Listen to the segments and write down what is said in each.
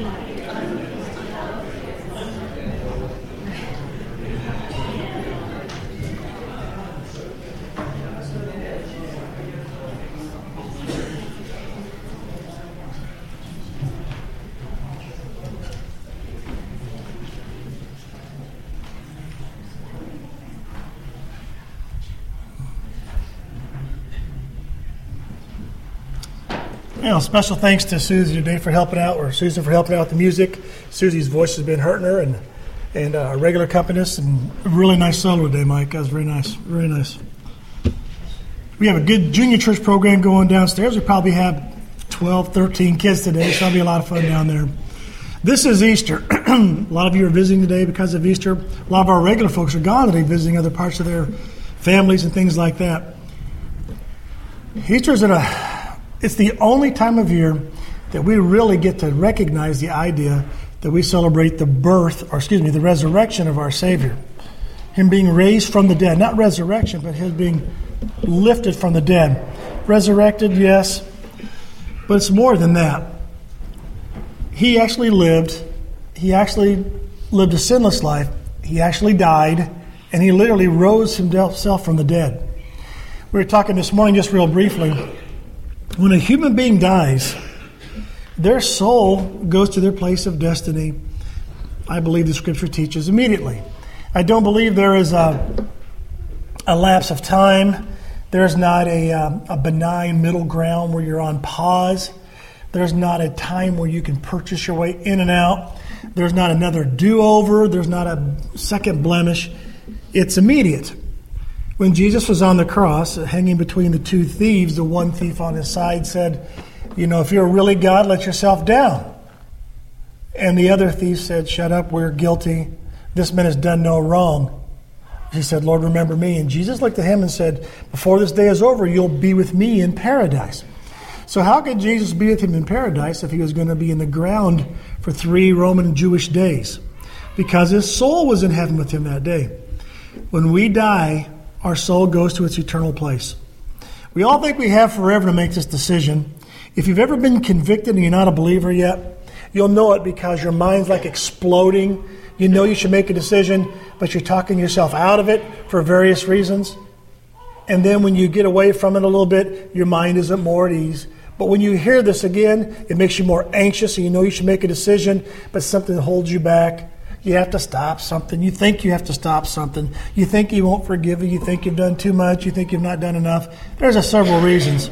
Special thanks to Susie today for helping out, or Susan for helping out with the music. Susie's voice has been hurting her, and our regular accompanist, and a really nice solo today, Mike. That was very nice, very nice. We have a good junior church program going downstairs. We probably have 12, 13 kids today, so that'll be a lot of fun down there. This is Easter. A lot of you are visiting today because of Easter. A lot of our regular folks are gone today visiting other parts of their families and things like that. Easter's it's the only time of year that we really get to recognize the idea that we celebrate the the resurrection of our Savior. Him being raised from the dead. Not resurrection, but Him being lifted from the dead. Resurrected, yes, but it's more than that. He actually lived a sinless life. He actually died, and He literally rose Himself from the dead. We were talking this morning just real briefly. When a human being dies, their soul goes to their place of destiny, I believe the Scripture teaches, immediately. I don't believe there is a lapse of time. There's not a benign middle ground where you're on pause. There's not a time where you can purchase your way in and out. There's not another do-over. There's not a second blemish. It's immediate. When Jesus was on the cross, hanging between the two thieves, the one thief on his side said, if you're really God, let yourself down. And the other thief said, shut up, we're guilty. This man has done no wrong. He said, Lord, remember me. And Jesus looked at him and said, before this day is over, you'll be with me in paradise. So how could Jesus be with him in paradise if he was going to be in the ground for 3 Roman and Jewish days? Because his soul was in heaven with him that day. When we die, our soul goes to its eternal place. We all think we have forever to make this decision. If you've ever been convicted and you're not a believer yet, you'll know it because your mind's like exploding. You know you should make a decision, but you're talking yourself out of it for various reasons. And then when you get away from it a little bit, your mind isn't more at ease. But when you hear this again, it makes you more anxious, and you know you should make a decision, but something holds you back. You have to stop something. You think you have to stop something. You think He won't forgive you. You think you've done too much. You think you've not done enough. There's several reasons.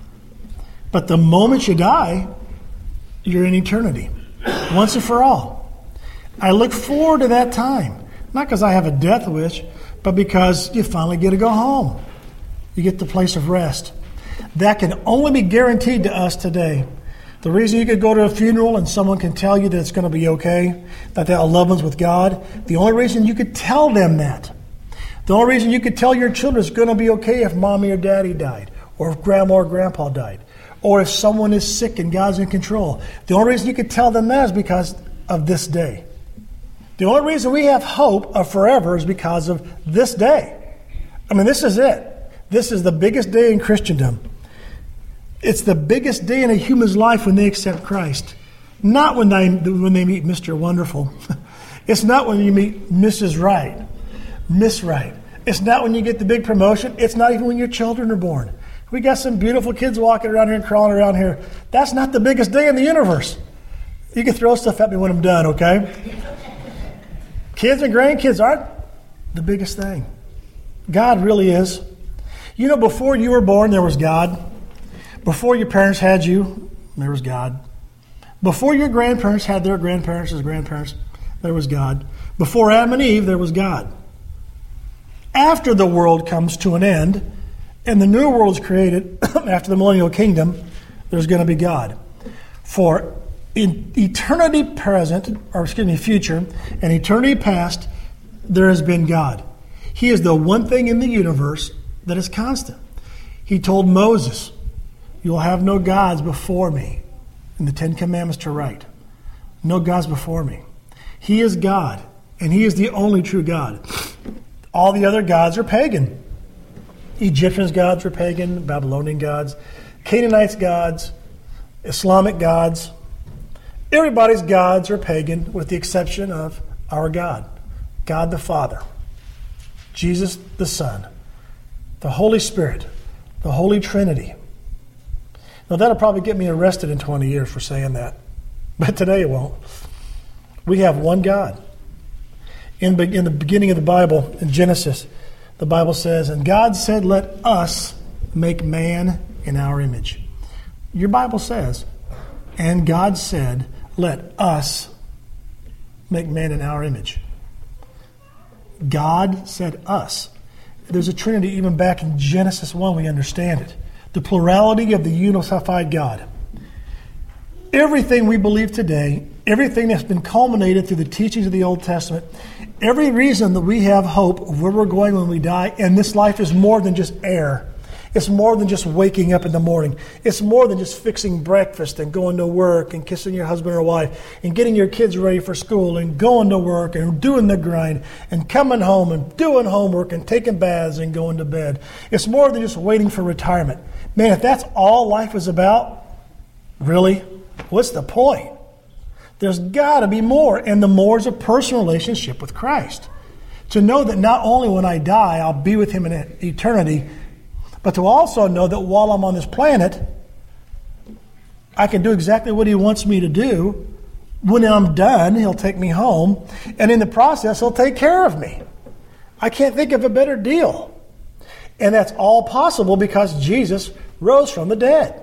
But the moment you die, you're in eternity, once and for all. I look forward to that time, not because I have a death wish, but because you finally get to go home. You get the place of rest. That can only be guaranteed to us today. The reason you could go to a funeral and someone can tell you that it's going to be okay, that their loved one's with God, the only reason you could tell them that, the only reason you could tell your children it's going to be okay if mommy or daddy died, or if grandma or grandpa died, or if someone is sick and God's in control. The only reason you could tell them that is because of this day. The only reason we have hope of forever is because of this day. I mean, this is it. This is the biggest day in Christendom. It's the biggest day in a human's life when they accept Christ. Not when they meet Mr. Wonderful. It's not when you meet Mrs. Right, Miss Right. It's not when you get the big promotion. It's not even when your children are born. We got some beautiful kids walking around here and crawling around here. That's not the biggest day in the universe. You can throw stuff at me when I'm done, okay? Kids and grandkids aren't the biggest thing. God really is. Before you were born, there was God. Before your parents had you, there was God. Before your grandparents had their grandparents as grandparents, there was God. Before Adam and Eve, there was God. After the world comes to an end, and the new world is created, after the millennial kingdom, there's going to be God. For in eternity future, and eternity past, there has been God. He is the one thing in the universe that is constant. He told Moses, you will have no gods before me. In the 10 Commandments to write. No gods before me. He is God, and He is the only true God. All the other gods are pagan. Egyptians' gods were pagan, Babylonian gods, Canaanites' gods, Islamic gods. Everybody's gods are pagan with the exception of our God. God the Father, Jesus the Son, the Holy Spirit, the Holy Trinity. Now that'll probably get me arrested in 20 years for saying that. But today it won't. We have one God. In the beginning of the Bible, in Genesis, the Bible says, and God said, let us make man in our image. Your Bible says, and God said, let us make man in our image. God said us. There's a Trinity even back in Genesis 1, we understand it. The plurality of the unified God. Everything we believe today, everything that's been culminated through the teachings of the Old Testament, every reason that we have hope of where we're going when we die, and this life is more than just air. It's more than just waking up in the morning. It's more than just fixing breakfast and going to work and kissing your husband or wife and getting your kids ready for school and going to work and doing the grind and coming home and doing homework and taking baths and going to bed. It's more than just waiting for retirement. Man, if that's all life is about, really, what's the point? There's got to be more, and the more is a personal relationship with Christ. To know that not only when I die, I'll be with Him in eternity, but to also know that while I'm on this planet, I can do exactly what He wants me to do. When I'm done, He'll take me home, and in the process, He'll take care of me. I can't think of a better deal. And that's all possible because Jesus rose from the dead.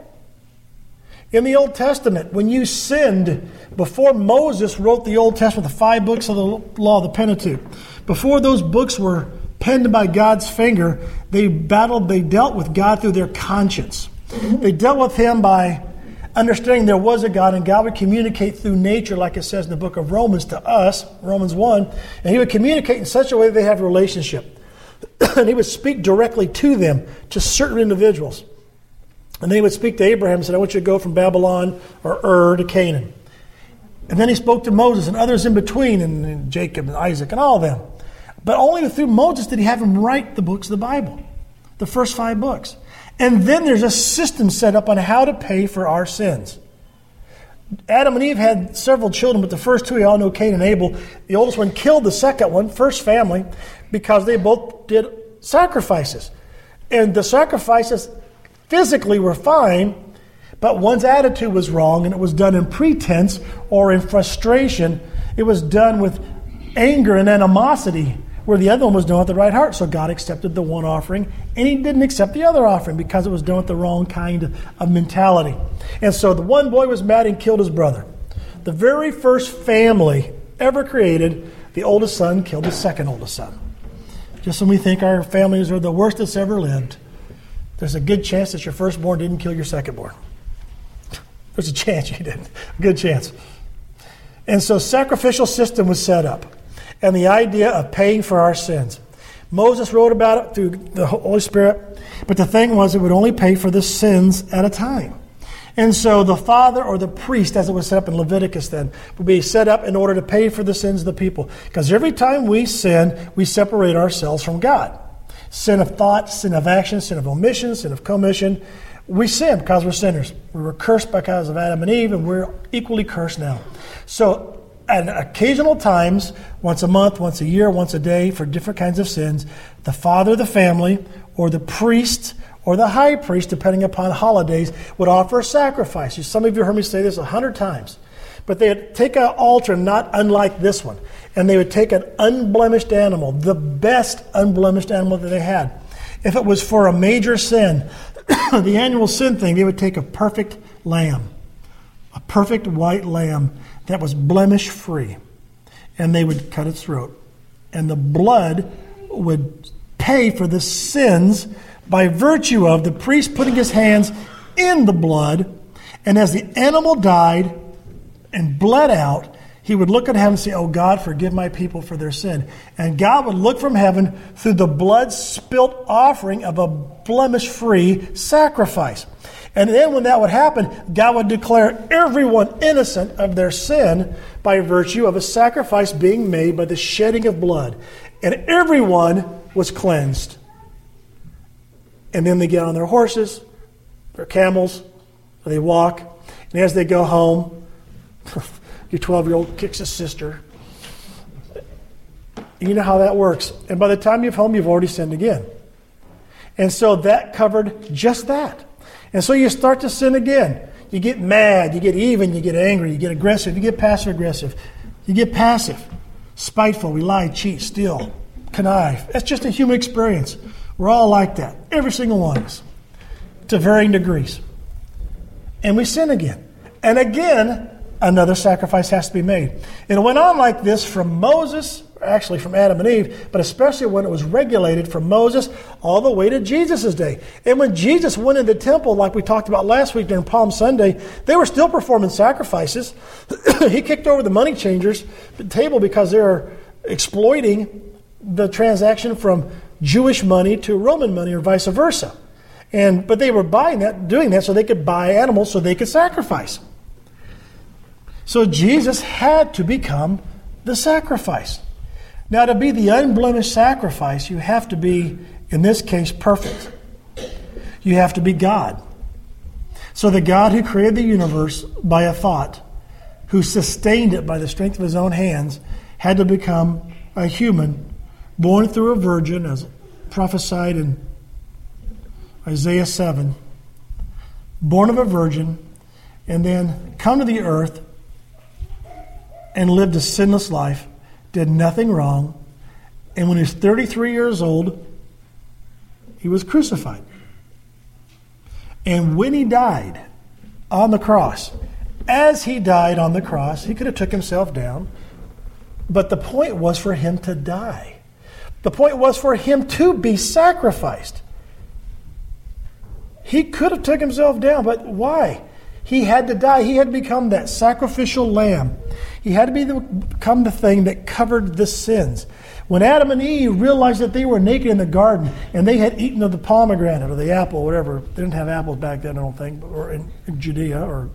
In the Old Testament, when you sinned, before Moses wrote the Old Testament, the 5 books of the law, the Pentateuch, before those books were penned by God's finger, they dealt with God through their conscience. They dealt with Him by understanding there was a God, and God would communicate through nature, like it says in the book of Romans to us, Romans 1, and He would communicate in such a way that they have a relationship. And He would speak directly to them, to certain individuals. And then He would speak to Abraham and said, I want you to go from Babylon or Ur to Canaan. And then He spoke to Moses and others in between, and Jacob and Isaac and all of them. But only through Moses did He have him write the books of the Bible, the first 5 books. And then there's a system set up on how to pay for our sins. Adam and Eve had several children, but the first 2, we all know, Cain and Abel. The oldest one killed the second one, first family, because they both did sacrifices. And the sacrifices physically were fine, but one's attitude was wrong, and it was done in pretense or in frustration. It was done with anger and animosity, where the other one was done with the right heart. So God accepted the one offering, and He didn't accept the other offering because it was done with the wrong kind of mentality. And so the one boy was mad and killed his brother. The very first family ever created, the oldest son killed his second oldest son. Just when we think our families are the worst that's ever lived, there's a good chance that your firstborn didn't kill your secondborn. There's a chance you didn't. A good chance. And so sacrificial system was set up. And the idea of paying for our sins. Moses wrote about it through the Holy Spirit, but the thing was it would only pay for the sins at a time. And so the father or the priest, as it was set up in Leviticus then, would be set up in order to pay for the sins of the people. Because every time we sin, we separate ourselves from God. Sin of thought, sin of action, sin of omission, sin of commission. We sin because we're sinners. We were cursed because of Adam and Eve, and we're equally cursed now. So at occasional times, once a month, once a year, once a day, for different kinds of sins, the father of the family or the priest or the high priest, depending upon holidays, would offer a sacrifice. Some of you heard me say this 100 times. But they would take an altar not unlike this one, and they would take an unblemished animal, the best unblemished animal that they had. If it was for a major sin, the annual sin thing, they would take a perfect lamb, a perfect white lamb that was blemish-free, and they would cut its throat. And the blood would pay for the sins by virtue of the priest putting his hands in the blood, and as the animal died and bled out, he would look at heaven and say, oh God, forgive my people for their sin. And God would look from heaven through the blood-spilt offering of a blemish-free sacrifice. And then when that would happen, God would declare everyone innocent of their sin by virtue of a sacrifice being made by the shedding of blood. And everyone was cleansed. And then they get on their horses, their camels, they walk, and as they go home, Your 12-year-old kicks his sister. You know how that works. And by the time you're home, you've already sinned again. And so that covered just that. And so you start to sin again. You get mad, you get even, you get angry, you get aggressive, you get passive-aggressive, you get passive, spiteful, we lie, cheat, steal, connive. That's just a human experience. We're all like that, every single one of us, to varying degrees. And we sin again. And again, another sacrifice has to be made. And it went on like this from Moses, actually from Adam and Eve, but especially when it was regulated from Moses all the way to Jesus' day. And when Jesus went into the temple, like we talked about last week during Palm Sunday, they were still performing sacrifices. He kicked over the money changers' table because they were exploiting the transaction from Jewish money to Roman money or vice versa. But they were doing that so they could buy animals so they could sacrifice. So Jesus had to become the sacrifice. Now, to be the unblemished sacrifice, you have to be, in this case, perfect. You have to be God. So the God who created the universe by a thought, who sustained it by the strength of his own hands, had to become a human, born through a virgin, as prophesied in Isaiah 7, born of a virgin, and then come to the earth and lived a sinless life, did nothing wrong, and when he was 33 years old, he was crucified. And when he died on the cross, as he died on the cross, he could have took himself down, but the point was for him to die. The point was for him to be sacrificed. He could have took himself down, but why? He had to die. He had to become that sacrificial lamb. He had to become the thing that covered the sins. When Adam and Eve realized that they were naked in the garden and they had eaten of the pomegranate or the apple, whatever. They didn't have apples back then, I don't think, or in Judea or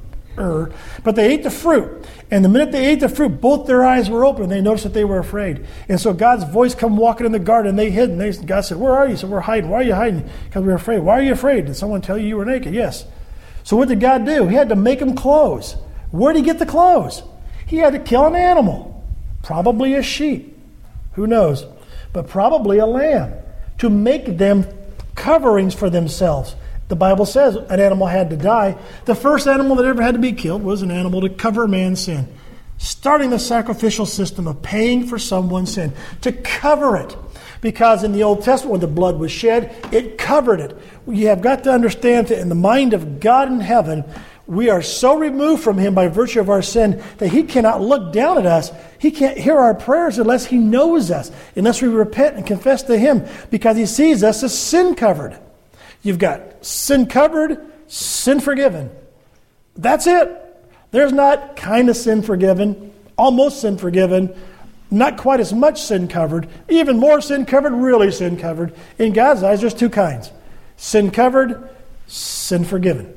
but they ate the fruit. And the minute they ate the fruit, both their eyes were open and they noticed that they were afraid. And so God's voice come walking in the garden and they hid. And God said, "Where are you?" He said, "We're hiding." "Why are you hiding?" "Because we're afraid." "Why are you afraid? Did someone tell you were naked?" "Yes." So what did God do? He had to make them clothes. Where did he get the clothes? He had to kill an animal, probably a sheep, who knows, but probably a lamb, to make them coverings for themselves. The Bible says an animal had to die. The first animal that ever had to be killed was an animal to cover man's sin, starting the sacrificial system of paying for someone's sin, to cover it. Because in the Old Testament, when the blood was shed, it covered it. You have got to understand that in the mind of God in heaven, we are so removed from him by virtue of our sin that he cannot look down at us. He can't hear our prayers unless he knows us, unless we repent and confess to him, because he sees us as sin covered. You've got sin covered, sin forgiven. That's it. There's not kind of sin forgiven, almost sin forgiven, not quite as much sin covered, even more sin covered, really sin covered. In God's eyes, there's two kinds. Sin covered, sin forgiven.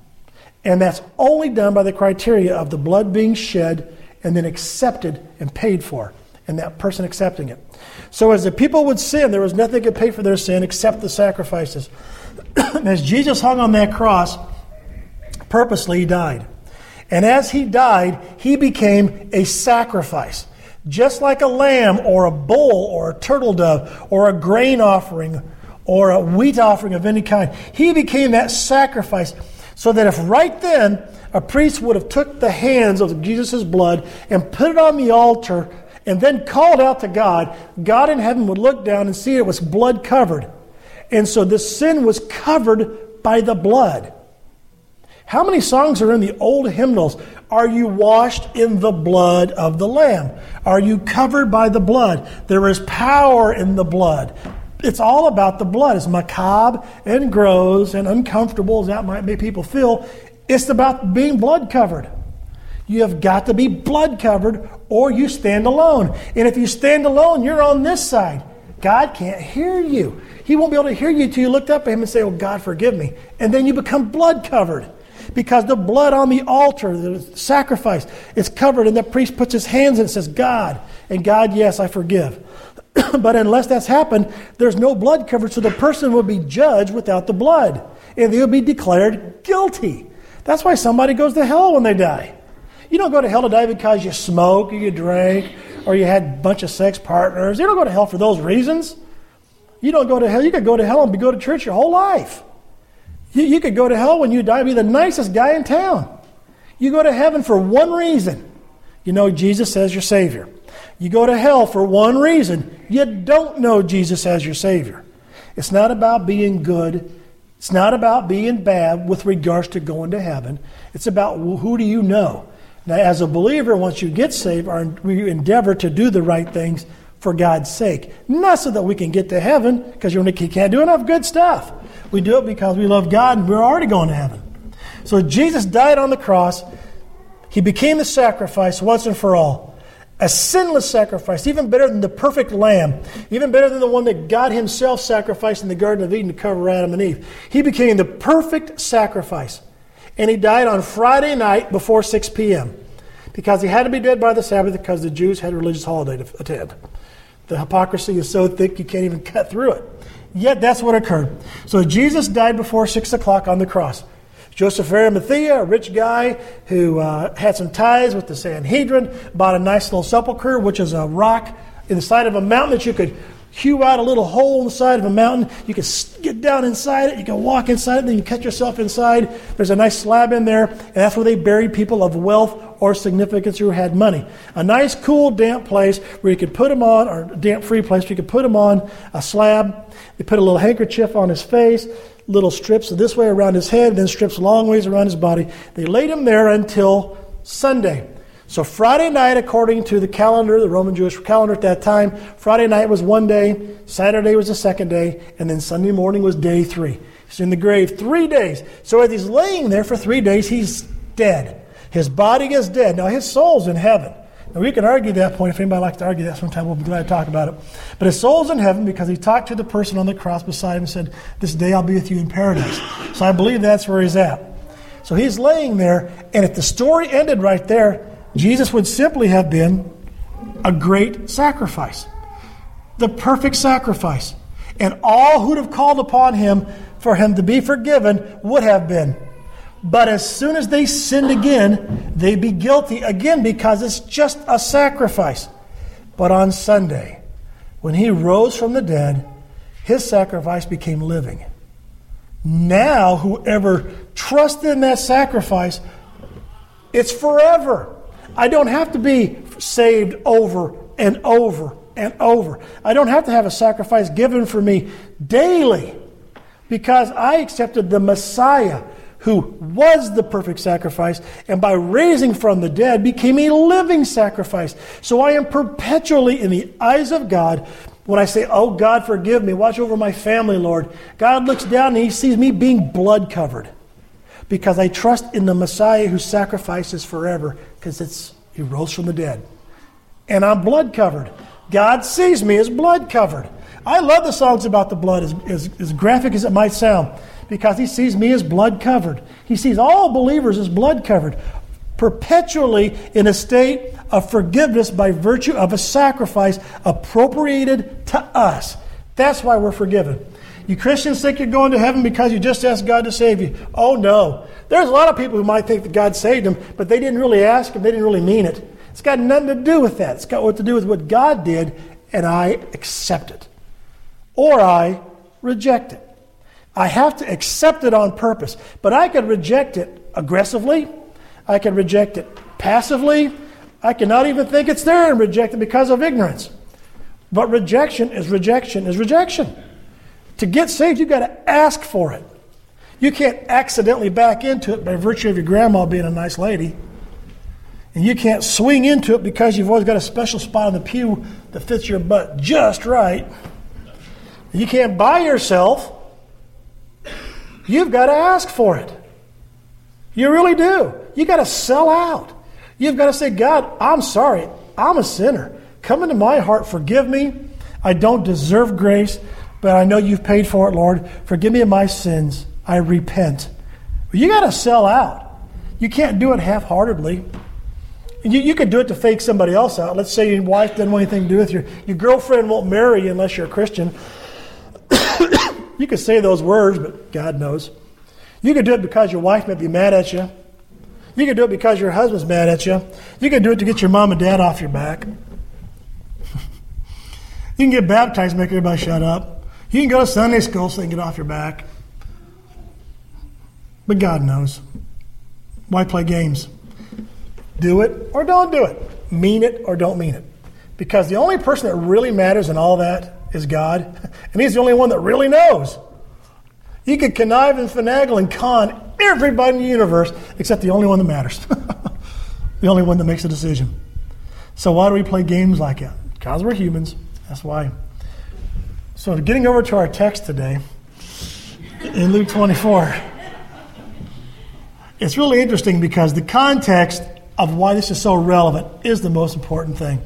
And that's only done by the criteria of the blood being shed and then accepted and paid for, and that person accepting it. So as the people would sin, there was nothing that could pay for their sin except the sacrifices. As Jesus hung on that cross, purposely he died. And as he died, he became a sacrifice. Just like a lamb or a bull or a turtle dove or a grain offering or a wheat offering of any kind, he became that sacrifice. So that if right then a priest would have took the hands of Jesus' blood and put it on the altar and then called out to God, God in heaven would look down and see it was blood covered. And so this sin was covered by the blood. How many songs are in the old hymnals? Are you washed in the blood of the Lamb? Are you covered by the blood? There is power in the blood. It's all about the blood. As macabre and gross and uncomfortable as that might make people feel, it's about being blood covered. You have got to be blood covered or you stand alone. And if you stand alone, you're on this side. God can't hear you. He won't be able to hear you until you look up at him and say, "Oh, God, forgive me." And then you become blood covered. Because the blood on the altar, the sacrifice, is covered, and the priest puts his hands in and says, "God." And God, "Yes, I forgive." But unless that's happened, there's no blood coverage, so the person will be judged without the blood. And they will be declared guilty. That's why somebody goes to hell when they die. You don't go to hell to die because you smoke or you drank or you had a bunch of sex partners. You don't go to hell for those reasons. You don't go to hell. You could go to hell and go to church your whole life. You could go to hell when you die and be the nicest guy in town. You go to heaven for one reason. You know Jesus as your Savior. You go to hell for one reason. You don't know Jesus as your Savior. It's not about being good. It's not about being bad with regards to going to heaven. It's about who do you know. Now, as a believer, once you get saved, we endeavor to do the right things for God's sake. Not so that we can get to heaven, because you can't do enough good stuff. We do it because we love God and we're already going to heaven. So Jesus died on the cross. He became the sacrifice once and for all. A sinless sacrifice, even better than the perfect lamb, even better than the one that God himself sacrificed in the Garden of Eden to cover Adam and Eve. He became the perfect sacrifice. And he died on Friday night before 6 p.m. because he had to be dead by the Sabbath because the Jews had a religious holiday to attend. The hypocrisy is so thick you can't even cut through it. Yet that's what occurred. So Jesus died before 6 o'clock on the cross. Joseph of Arimathea, a rich guy who had some ties with the Sanhedrin, bought a nice little sepulcher, which is a rock in the side of a mountain that you could hew out a little hole in the side of a mountain. You can get down inside it. You can walk inside it. Then you cut yourself inside. There's a nice slab in there. And that's where they buried people of wealth or significance who had money. A nice, cool, damp place where you could put them on, or damp-free place where you could put them on a slab. They put a little handkerchief on his face, little strips this way around his head, then strips long ways around his body. They laid him there until Sunday. So Friday night, according to the calendar, the Roman Jewish calendar at that time, Friday night was one day, Saturday was the second day, and then Sunday morning was day 3. He's in the grave 3 days. So as he's laying there for 3 days, he's dead. His body is dead. Now his soul's in heaven. Now we can argue that point. If anybody likes to argue that sometime, we'll be glad to talk about it. But his soul's in heaven because he talked to the person on the cross beside him and said, "This day I'll be with you in paradise." So I believe that's where he's at. So he's laying there, and if the story ended right there, Jesus would simply have been a great sacrifice, the perfect sacrifice. And all who'd have called upon him for him to be forgiven would have been. But as soon as they sinned again, they'd be guilty again because it's just a sacrifice. But on Sunday, when he rose from the dead, his sacrifice became living. Now, whoever trusted in that sacrifice, it's forever. I don't have to be saved over and over and over. I don't have to have a sacrifice given for me daily because I accepted the Messiah who was the perfect sacrifice and by raising from the dead became a living sacrifice. So I am perpetually in the eyes of God. When I say, "Oh God, forgive me, watch over my family, Lord," God looks down and he sees me being blood covered. Because I trust in the Messiah who sacrifices forever, because he rose from the dead. And I'm blood covered. God sees me as blood covered. I love the songs about the blood, as graphic as it might sound, because he sees me as blood covered. He sees all believers as blood covered, perpetually in a state of forgiveness by virtue of a sacrifice appropriated to us. That's why we're forgiven. You Christians think you're going to heaven because you just asked God to save you. Oh, no. There's a lot of people who might think that God saved them, but they didn't really ask him. They didn't really mean it. It's got nothing to do with that. It's got what to do with what God did, and I accept it. Or I reject it. I have to accept it on purpose. But I can reject it aggressively. I can reject it passively. I cannot even think it's there and reject it because of ignorance. But rejection is rejection is rejection. To get saved, you've got to ask for it. You can't accidentally back into it by virtue of your grandma being a nice lady. And you can't swing into it because you've always got a special spot on the pew that fits your butt just right. You can't buy yourself. You've got to ask for it. You really do. You've got to sell out. You've got to say, "God, I'm sorry. I'm a sinner. Come into my heart. Forgive me. I don't deserve grace, but I know you've paid for it, Lord. Forgive me of my sins. I repent." You got to sell out. You can't do it half-heartedly. You can do it to fake somebody else out. Let's say your wife doesn't want anything to do with you. Your girlfriend won't marry you unless you're a Christian. You can say those words, but God knows. You can do it because your wife may be mad at you. You can do it because your husband's mad at you. You can do it to get your mom and dad off your back. You can get baptized, make everybody shut up. You can go to Sunday school so they can get off your back. But God knows. Why play games? Do it or don't do it. Mean it or don't mean it. Because the only person that really matters in all that is God. And He's the only one that really knows. You could connive and finagle and con everybody in the universe except the only one that matters. The only one that makes a decision. So why do we play games like that? Because we're humans. That's why. So getting over to our text today, in Luke 24, it's really interesting because the context of why this is so relevant is the most important thing.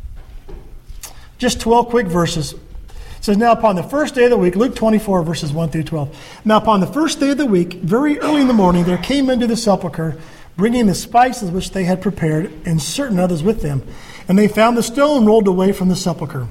Just 12 quick verses. It says, now upon the first day of the week, Luke 24, verses 1 through 12. Now upon the first day of the week, very early in the morning, there came into the sepulchre, bringing the spices which they had prepared, and certain others with them. And they found the stone rolled away from the sepulchre.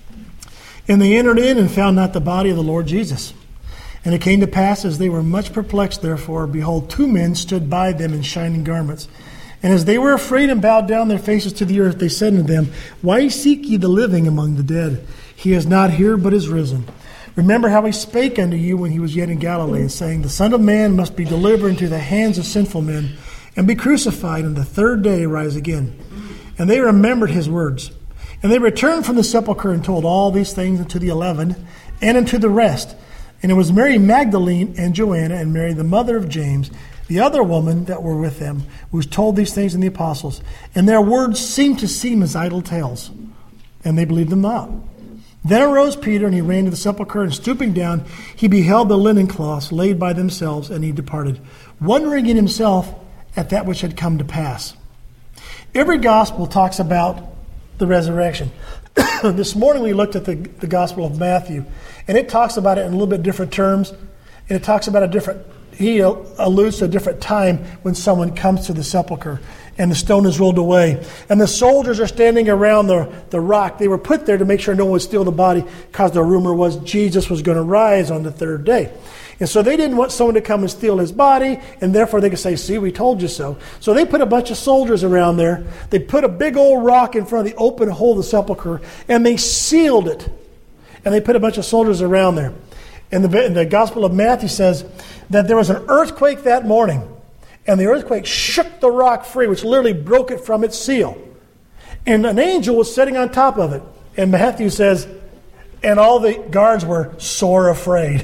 And they entered in and found not the body of the Lord Jesus. And it came to pass, as they were much perplexed, therefore, behold, 2 men stood by them in shining garments. And as they were afraid and bowed down their faces to the earth, they said unto them, why seek ye the living among the dead? He is not here, but is risen. Remember how He spake unto you when He was yet in Galilee, saying, the Son of Man must be delivered into the hands of sinful men, and be crucified, and the third day rise again. And they remembered His words. And they returned from the sepulchre and told all these things unto the 11 and unto the rest. And it was Mary Magdalene and Joanna and Mary the mother of James, the other woman that were with them, who was told these things in the apostles. And their words seemed to seem as idle tales, and they believed them not. Then arose Peter, and he ran to the sepulchre, and stooping down, he beheld the linen cloths laid by themselves, and he departed, wondering in himself at that which had come to pass. Every gospel talks about the resurrection. This morning we looked at the Gospel of Matthew, and it talks about it in a little bit different terms, and it talks about he alludes to a different time when someone comes to the sepulchre and the stone is rolled away. And the soldiers are standing around the rock. They were put there to make sure no one would steal the body because the rumor was Jesus was going to rise on the third day. And so they didn't want someone to come and steal His body, and therefore they could say, see, we told you so. So they put a bunch of soldiers around there. They put a big old rock in front of the open hole of the sepulchre, and they sealed it. And they put a bunch of soldiers around there. And the Gospel of Matthew says that there was an earthquake that morning, and the earthquake shook the rock free, which literally broke it from its seal. And an angel was sitting on top of it. And Matthew says, and all the guards were sore afraid.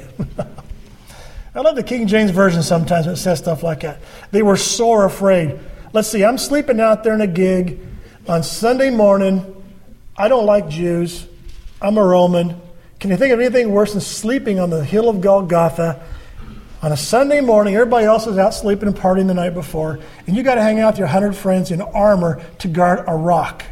I love the King James Version sometimes when it says stuff like that. They were sore afraid. Let's see, I'm sleeping out there in a gig on Sunday morning. I don't like Jews. I'm a Roman. Can you think of anything worse than sleeping on the hill of Golgotha on a Sunday morning? Everybody else is out sleeping and partying the night before, and you got to hang out with your 100 friends in armor to guard a rock.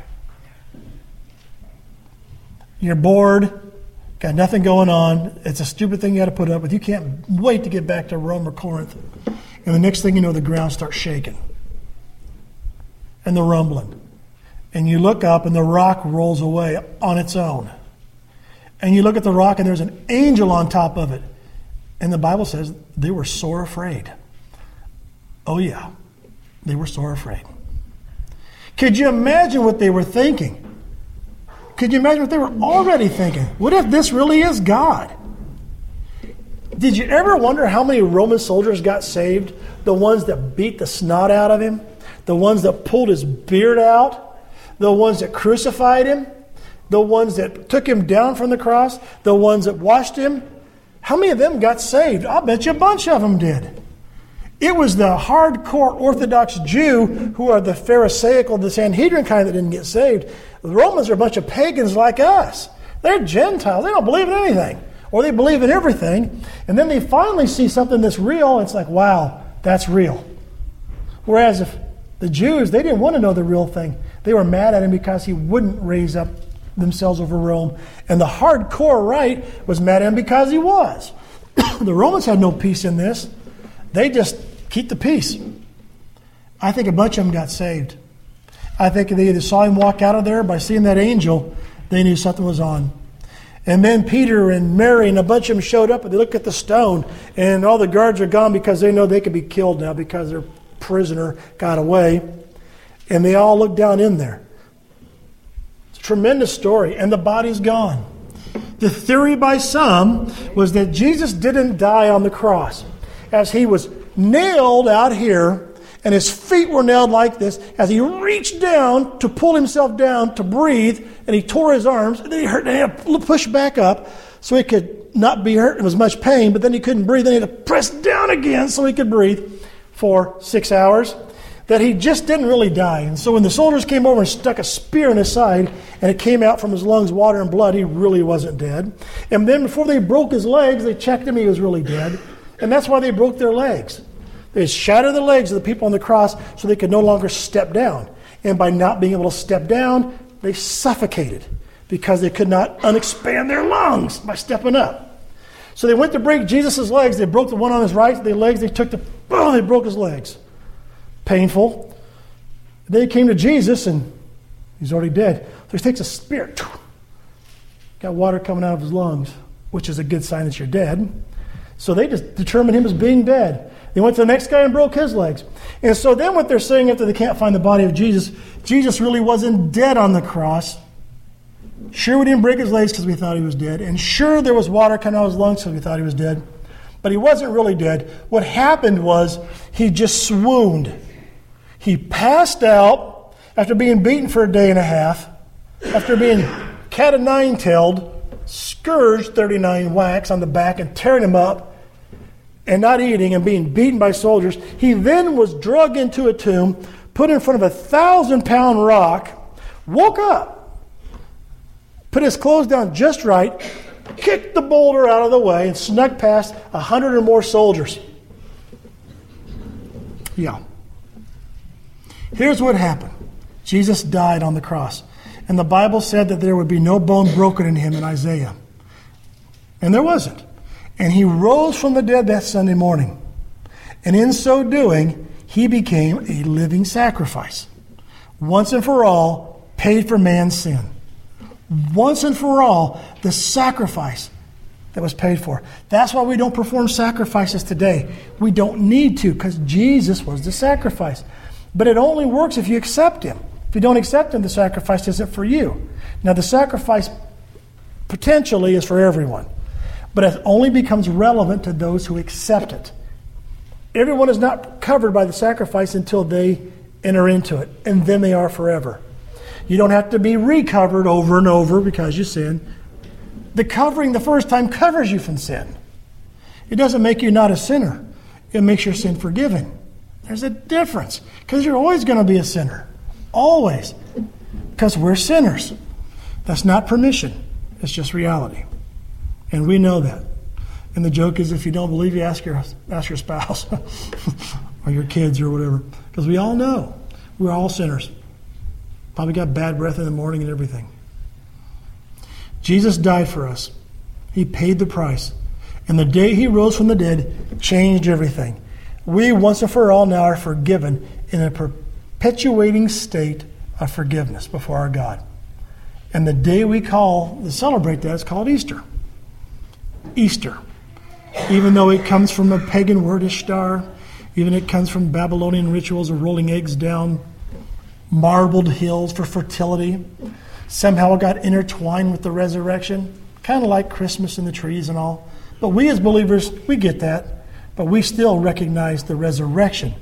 You're bored. Got nothing going on. It's a stupid thing you got to put up with. You can't wait to get back to Rome or Corinth. And the next thing you know, the ground starts shaking. And the rumbling. And you look up and the rock rolls away on its own. And you look at the rock and there's an angel on top of it. And the Bible says they were sore afraid. Oh yeah, they were sore afraid. Could you imagine what they were thinking? Could you imagine what they were already thinking? What if this really is God? Did you ever wonder how many Roman soldiers got saved? The ones that beat the snot out of Him? The ones that pulled His beard out? The ones that crucified Him? The ones that took Him down from the cross? The ones that washed Him? How many of them got saved? I'll bet you a bunch of them did. It was the hardcore Orthodox Jew who are the Pharisaical, the Sanhedrin kind that didn't get saved. The Romans are a bunch of pagans like us. They're Gentiles. They don't believe in anything. Or they believe in everything. And then they finally see something that's real. And it's like, wow, that's real. Whereas if the Jews, they didn't want to know the real thing. They were mad at Him because He wouldn't raise up themselves over Rome. And the hardcore right was mad at Him because He was. The Romans had no peace in this. They just keep the peace. I think a bunch of them got saved. I think they either saw Him walk out of there, by seeing that angel, they knew something was on. And then Peter and Mary and a bunch of them showed up, and they look at the stone, and all the guards are gone because they know they could be killed now because they're prisoner got away, and they all looked down in there. It's a tremendous story, and the body's gone. The theory by some was that Jesus didn't die on the cross. As he was nailed out here, and his feet were nailed like this, as he reached down to pull himself down to breathe, and he tore his arms, and then he had to push back up so he could not be hurt in as much pain, but then he couldn't breathe. Then he had to press down again so he could breathe for 6 hours. That he just didn't really die. And so when the soldiers came over and stuck a spear in his side, and it came out from his lungs water and blood, he really wasn't dead. And then before they broke his legs, they checked him, he was really dead. And that's why they broke their legs. They shattered the legs of the people on the cross so they could no longer step down. And by not being able to step down, they suffocated because they could not unexpand their lungs by stepping up. So they went to break Jesus' legs. They broke the one on his right, the legs, they broke his legs. Painful. Then he came to Jesus and he's already dead. So he takes a spear. Got water coming out of his lungs, which is a good sign that you're dead. So they just determined him as being dead. They went to the next guy and broke his legs. And so then what they're saying after they can't find the body of Jesus, Jesus really wasn't dead on the cross. Sure, we didn't break his legs because we thought he was dead. And sure, there was water coming out of his lungs because we thought he was dead. But he wasn't really dead. What happened was he just swooned. He passed out after being beaten for a day and a half, after being cat o' nine-tailed, scourged 39 whacks on the back and tearing him up and not eating and being beaten by soldiers. He then was dragged into a tomb, put in front of a 1,000-pound rock, woke up, put his clothes down just right, kicked the boulder out of the way, and snuck past 100 or more soldiers. Yeah. Here's what happened. Jesus died on the cross. And the Bible said that there would be no bone broken in him in Isaiah. And there wasn't. And he rose from the dead that Sunday morning. And in so doing, he became a living sacrifice. Once and for all, paid for man's sin. Once and for all, the sacrifice that was paid for. That's why we don't perform sacrifices today. We don't need to, because Jesus was the sacrifice. But it only works if you accept him. If you don't accept him, the sacrifice isn't for you. Now, the sacrifice potentially is for everyone, but it only becomes relevant to those who accept it. Everyone is not covered by the sacrifice until they enter into it, and then they are forever. You don't have to be recovered over and over because you sin. The covering the first time covers you from sin. It doesn't make you not a sinner. It makes your sin forgiven. There's a difference, because you're always going to be a sinner. Always. Because we're sinners. That's not permission. It's just reality. And we know that. And the joke is, if you don't believe, you ask your spouse or your kids or whatever. Because we all know we're all sinners. Probably got bad breath in the morning and everything. Jesus died for us. He paid the price. And the day he rose from the dead changed everything. We, once and for all, now are forgiven in a perpetuating state of forgiveness before our God. And the day we celebrate that is called Easter. Easter. Even though it comes from a pagan word, Ishtar, even it comes from Babylonian rituals of rolling eggs down marbled hills for fertility, somehow it got intertwined with the resurrection, kind of like Christmas and the trees and all. But we as believers, we get that, but we still recognize the resurrection.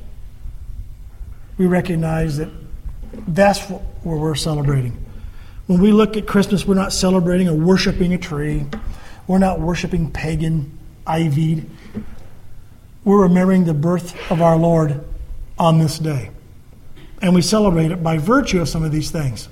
We recognize that that's what we're celebrating. When we look at Christmas, we're not celebrating or worshiping a tree. We're not worshiping pagan ivy. We're remembering the birth of our Lord on this day. And we celebrate it by virtue of some of these things.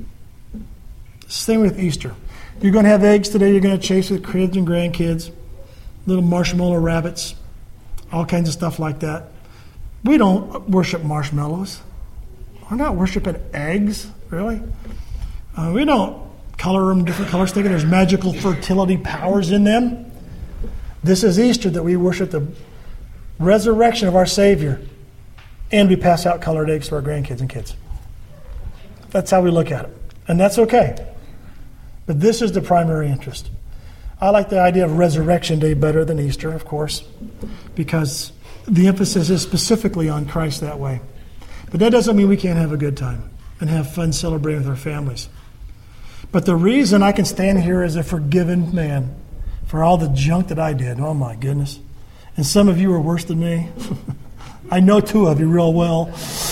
Same with Easter. You're going to have eggs today. You're going to chase with kids and grandkids, little marshmallow rabbits, all kinds of stuff like that. We don't worship marshmallows. We're not worshiping eggs, really. We don't color them different colors, thinking there's magical fertility powers in them. This is Easter, that we worship the resurrection of our Savior, and we pass out colored eggs to our grandkids and kids. That's how we look at it. And that's okay. But this is the primary interest. I like the idea of Resurrection Day better than Easter, of course, because the emphasis is specifically on Christ that way. But that doesn't mean we can't have a good time and have fun celebrating with our families. But the reason I can stand here as a forgiven man for all the junk that I did, oh my goodness. And some of you are worse than me. I know two of you real well.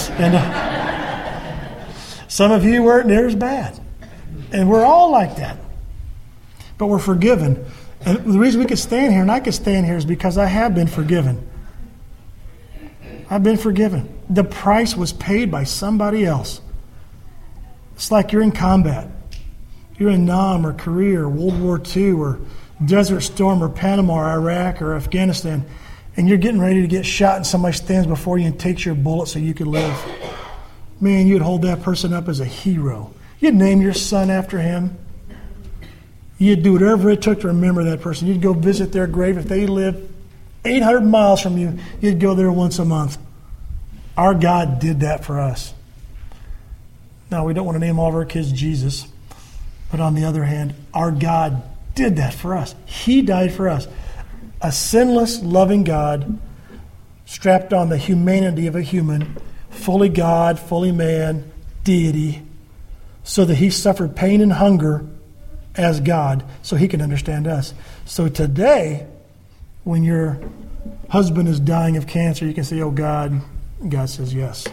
And some of you weren't near as bad. And we're all like that. But we're forgiven. And the reason we can stand here and I can stand here is because I have been forgiven. I've been forgiven. The price was paid by somebody else. It's like you're in combat. You're in Nam or Korea or World War II or Desert Storm or Panama or Iraq or Afghanistan, and you're getting ready to get shot and somebody stands before you and takes your bullet so you can live. Man, you'd hold that person up as a hero. You'd name your son after him. You'd do whatever it took to remember that person. You'd go visit their grave. If they lived 800 miles from you, you'd go there once a month. Our God did that for us. Now, we don't want to name all of our kids Jesus, but on the other hand, our God did that for us. He died for us. A sinless, loving God strapped on the humanity of a human, fully God, fully man, deity, so that he suffered pain and hunger as God so he can understand us. So today, when your husband is dying of cancer, you can say, oh God. God says yes.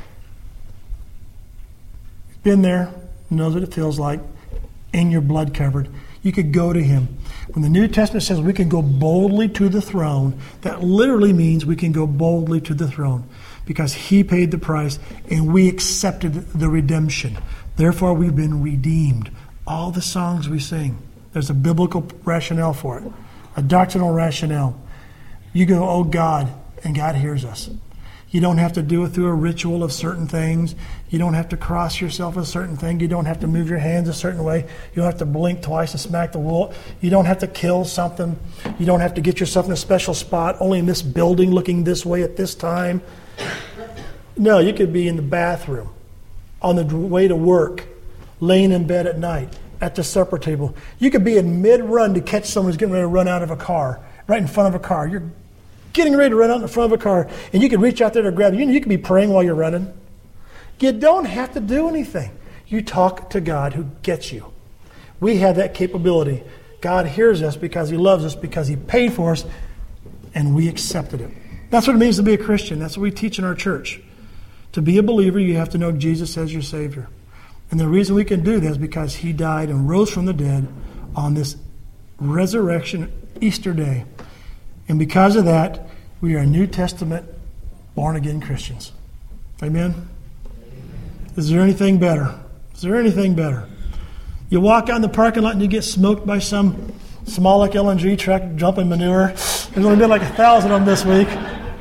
He's been there, knows what it feels like, and your blood covered. You could go to him. When the New Testament says we can go boldly to the throne, that literally means we can go boldly to the throne because he paid the price and we accepted the redemption. Therefore, we've been redeemed. All the songs we sing, there's a biblical rationale for it, a doctrinal rationale. You go, oh God, and God hears us. You don't have to do it through a ritual of certain things. You don't have to cross yourself a certain thing. You don't have to move your hands a certain way. You don't have to blink twice to smack the wall. You don't have to kill something. You don't have to get yourself in a special spot, only in this building, looking this way at this time. No, you could be in the bathroom, on the way to work, laying in bed at night, at the supper table. You could be in mid-run to catch someone who's getting ready to run out of a car, right in front of a car. You're getting ready to run out in front of a car, and you can reach out there to grab you. You can be praying while you're running. You don't have to do anything. You talk to God who gets you. We have that capability. God hears us because he loves us, because he paid for us, and we accepted it. That's what it means to be a Christian. That's what we teach in our church. To be a believer, you have to know Jesus as your Savior. And the reason we can do that is because he died and rose from the dead on this resurrection Easter day. And because of that, we are New Testament, born-again Christians. Amen? Is there anything better? Is there anything better? You walk out in the parking lot and you get smoked by some small like LNG truck dumping manure. There's only been like 1,000 of them this week.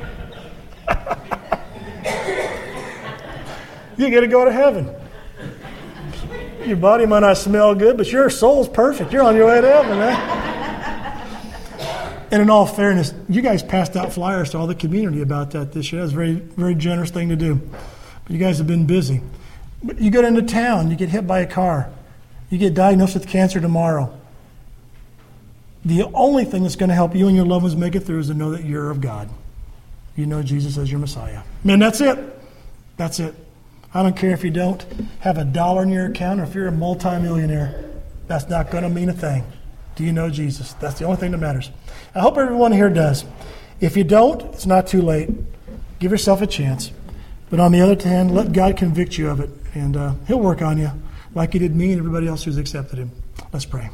You get to go to heaven. Your body might not smell good, but your soul's perfect. You're on your way to heaven, man. And in all fairness, you guys passed out flyers to all the community about that this year. That was a very, very generous thing to do. But you guys have been busy. But you go into town, you get hit by a car. You get diagnosed with cancer tomorrow. The only thing that's going to help you and your loved ones make it through is to know that you're of God. You know Jesus as your Messiah. Man, that's it. That's it. I don't care if you don't have $1 in your account or if you're a multimillionaire. That's not going to mean a thing. Do you know Jesus? That's the only thing that matters. I hope everyone here does. If you don't, it's not too late. Give yourself a chance. But on the other hand, let God convict you of it, and he'll work on you like he did me and everybody else who's accepted him. Let's pray.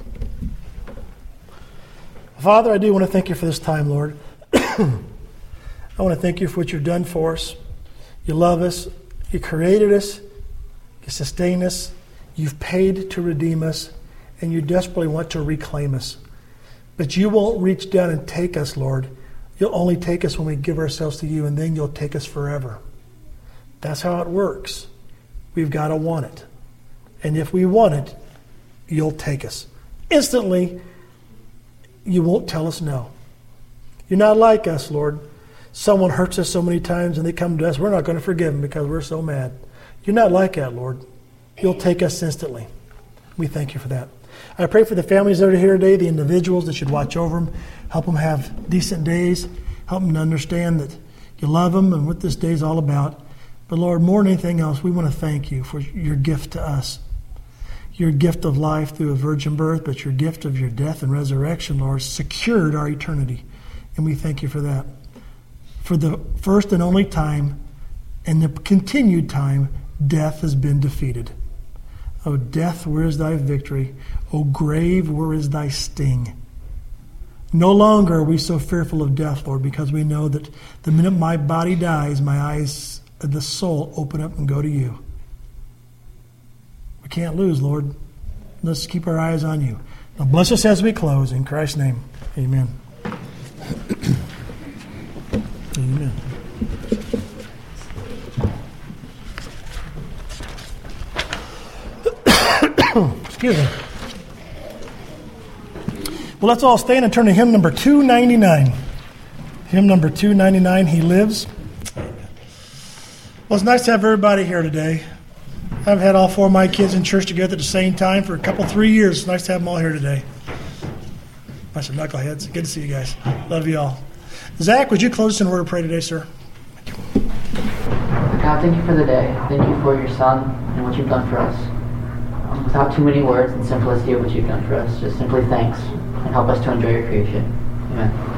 Father, I do want to thank you for this time, Lord. I want to thank you for what you've done for us. You love us. You created us. You sustain us. You've paid to redeem us. And you desperately want to reclaim us. But you won't reach down and take us, Lord. You'll only take us when we give ourselves to you, and then you'll take us forever. That's how it works. We've got to want it. And if we want it, you'll take us. Instantly, you won't tell us no. You're not like us, Lord. Someone hurts us so many times and they come to us, we're not going to forgive them because we're so mad. You're not like that, Lord. You'll take us instantly. We thank you for that. I pray for the families that are here today, the individuals that should watch over them, help them have decent days, help them to understand that You love them and what this day is all about. But Lord, more than anything else, we want to thank you for your gift to us. Your gift of life through a virgin birth, but your gift of your death and resurrection, Lord, secured our eternity. And we thank you for that. For the first and only time, and the continued time, death has been defeated. O death, where is thy victory? O grave, where is thy sting? No longer are we so fearful of death, Lord, because we know that the minute my body dies, my eyes of the soul open up and go to you. We can't lose, Lord. Let's keep our eyes on you. Now bless us as we close. In Christ's name, amen. Amen. Excuse me. Well, let's all stand and turn to hymn number 299. Hymn number 299, He Lives. Well, it's nice to have everybody here today. I've had all four of my kids in church together at the same time for 3 years. It's nice to have them all here today. Bunch of knuckleheads. Good to see you guys. Love you all. Zach, would you close us in a word of prayer today, sir? God, thank you for the day. Thank you for your son and what you've done for us. Without too many words and simplicity of what you've done for us, just simply thanks and help us to enjoy your creation. Amen.